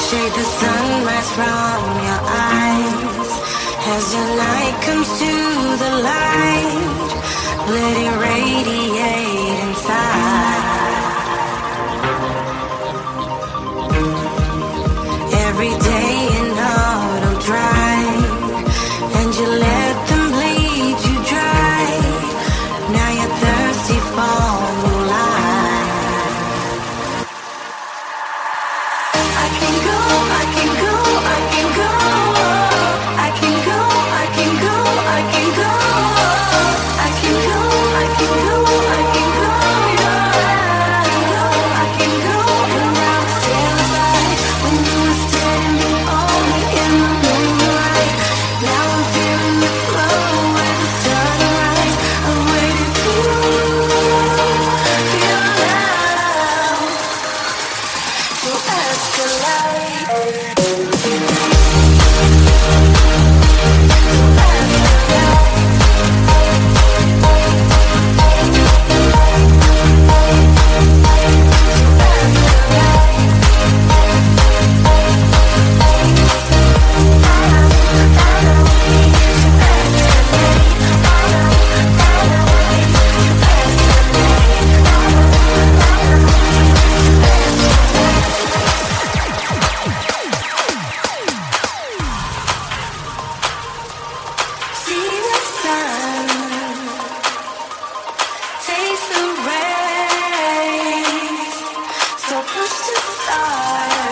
Shade the sunrise from your eyes as your night comes to the light. Let it radiate inside. Every day in auto drive, and you let them bleed you dry. Now you're thirsty for new life. I can go, I can go, I can go. I can go, I can go, I can go. I can go, I can go, I can go. I can go, and now it's still alive. When you were standing before me in the moonlight, now I'm feeling the glow with the sunrise. I waited to feel love, so escalate. Taste the rain, so push to start.